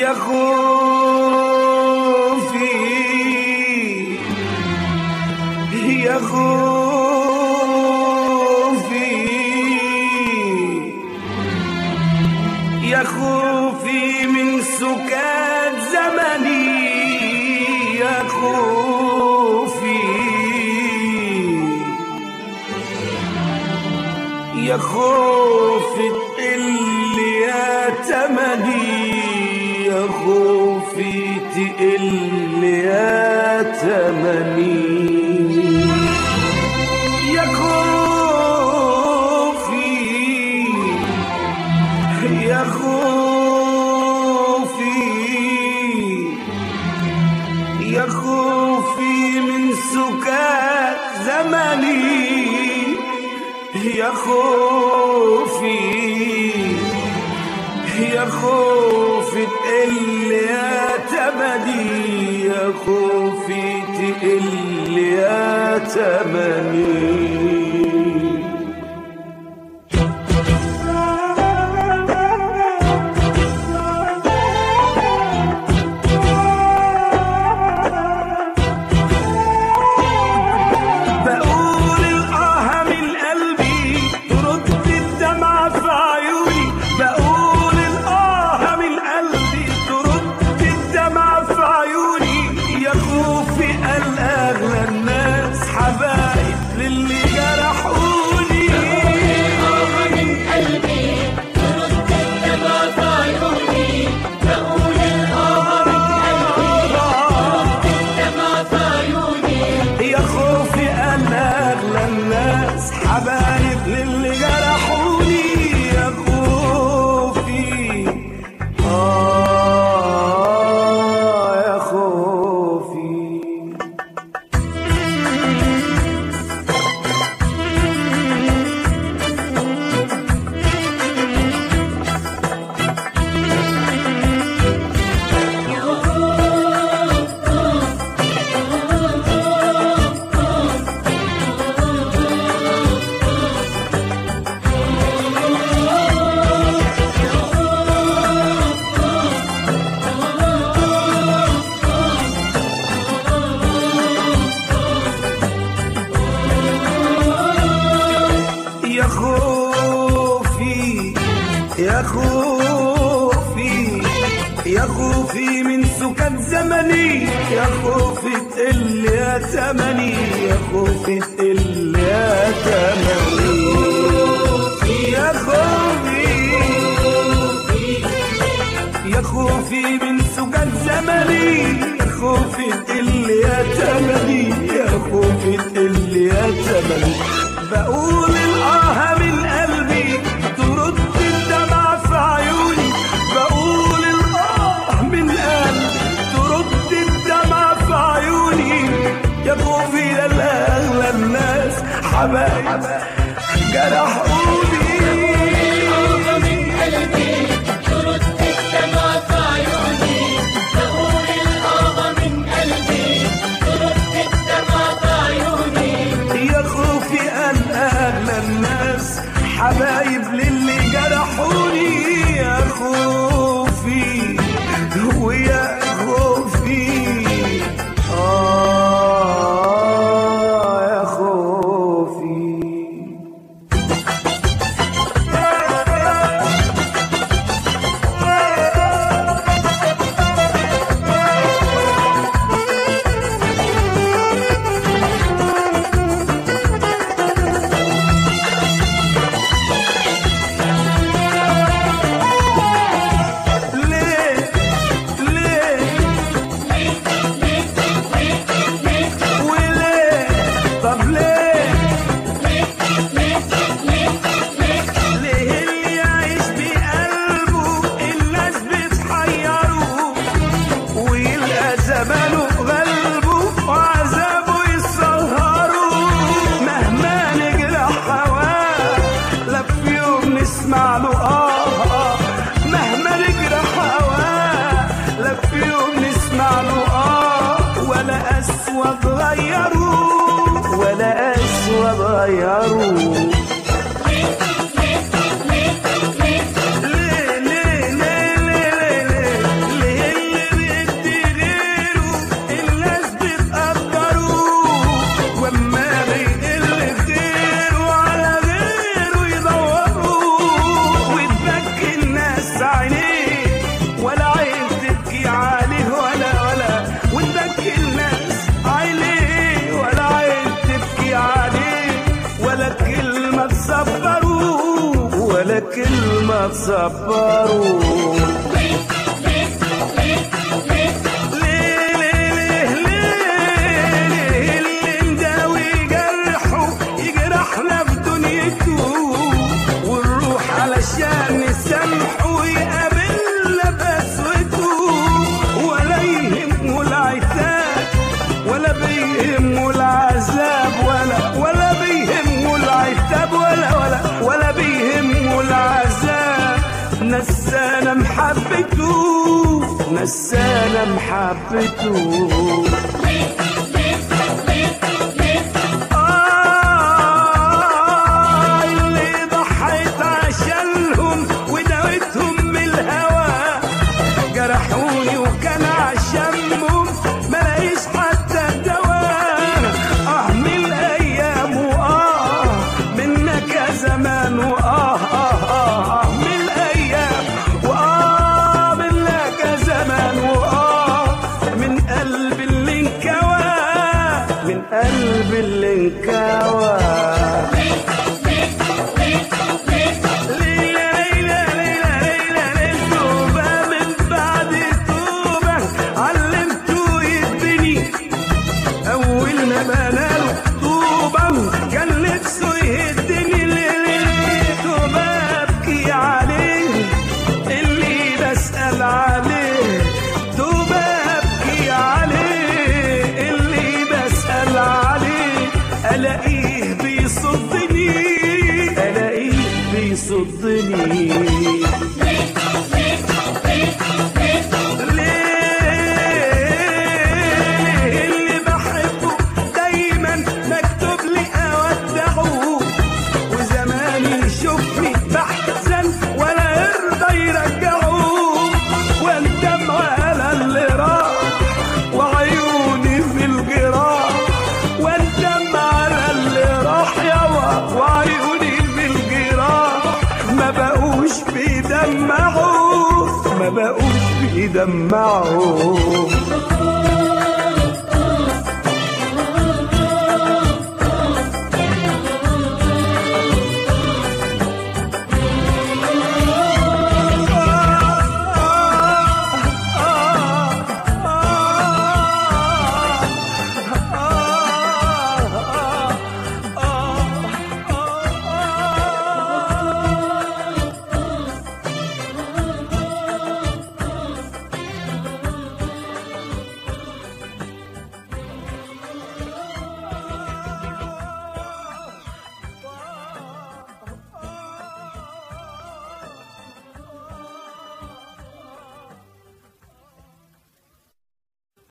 يا خوفي يا خوفي يا خوفي من سكات زمني يا خوفي يا خوفي تقل يا تمني يا خوفي تقل يا تمني يا خوفي يا خوفي يا خوفي من سكات زمني يا خوفي يا خوفي تقل يا تمني يا خوفي تقل يا تمني حبايب للي جرحوني يا خوفي يا خوفي يا خوفي يا خوفي من سكات زمني يا خوفي تقل يا تمني يا خوفي تقل يا تمني يا خوفي يا خوفي من سكات زمني يا خوفي تقل يا تمني يا خوفي تقل يا تمني بقول الآه من قلبي ترد الدمع في عيوني بقول الآه من قلبي ترد الدمع في عيوني يا خوفي للأغلى الناس حبايب جرحوني الآه من قلبي ترد الدمع في عيوني بقول الآه من قلبي ترد الدمع في عيوني يا خوفي الأغلى الناس حبايب للي جرحوني يا خوفي ويا خوفي يا خوفي غيروا ليه بتصبره. علشان نسامحه ويقابلنا بقسوته، ولا يهمه العتاب ولا بيهمه العذاب، ولا بيهمه العتاب ولا بيهمه العذاب. نسانا محبته، نسانا محبته. جرحوني وكان عشمهم ملاقيش حتى دواء. من الايام منك يا زمان من الايام منك يا زمان من قلب اللي انكوى، من قلب اللي انكوى. بناله طوبة كان نفسه يهدني ليلته، ببكي عليه اللي بسأل عليه، ببكي عليه اللي بسأل عليه. ألاقيه بيصدني، ألاقيه بيصدني. ما بقوش بيدمعوا.